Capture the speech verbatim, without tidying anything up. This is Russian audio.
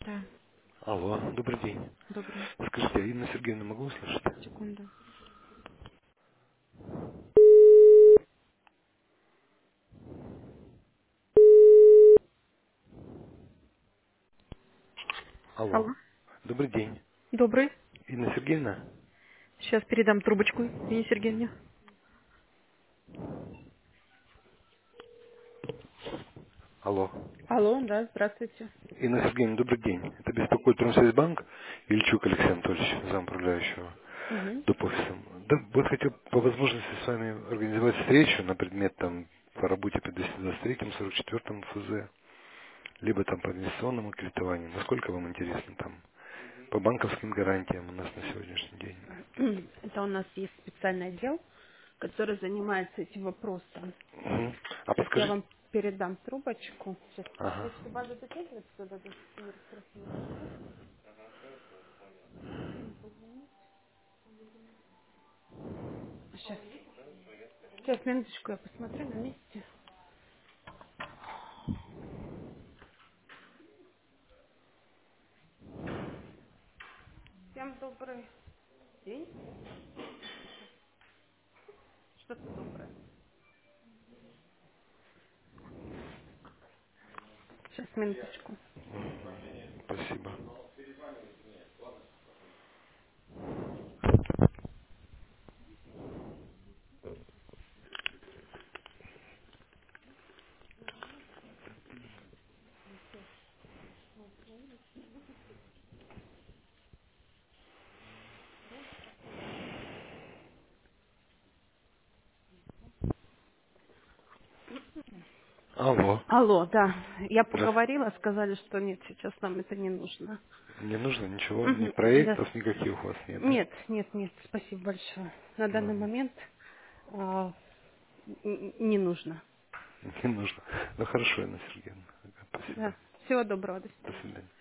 Да, Алло, добрый день. добрый. Скажите, а Инна Сергеевна могу услышать? Секунду. Алло, Алло. добрый день. Добрый. Инна Сергеевна? Сейчас передам трубочку Ине Сергеевне. Алло. Алло, да, здравствуйте. Инна Сергеевна, добрый день. Это беспокоит Промсвязьбанк, Ильчук Алексей Анатольевич, замуправляющего Угу. доп. Офисом. Да, вот хотел по возможности с вами организовать встречу на предмет там по работе по двести двадцать третьему, сорок четвёртому ФЗ, либо там по инвестиционному кредитованию. Насколько вам интересно там? По банковским гарантиям у нас на сегодняшний день. Это у нас есть специальный отдел, который занимается этим вопросом. Мгм. А Сейчас я подскажите. вам передам трубочку. Сейчас. Ага. Если базу затягивается, туда до Юры спросила, хорошо? Им позвонить? Сейчас. Сейчас, минуточку, я посмотрю на месте. Всем добрый день. Что-то доброе. Сейчас, минуточку. Спасибо. Алло. Алло, да. Я Да. поговорила, сказали, что нет, сейчас нам это не нужно. Не нужно ничего, ни Мгм, да. проектов никаких у вас нет, да? Нет, нет, нет, спасибо большое. На данный Ну, момент а, н- не нужно. не нужно. Ну хорошо, Инна Сергеевна. Ага, Да. спасибо. Всего доброго, до До свидания. свидания.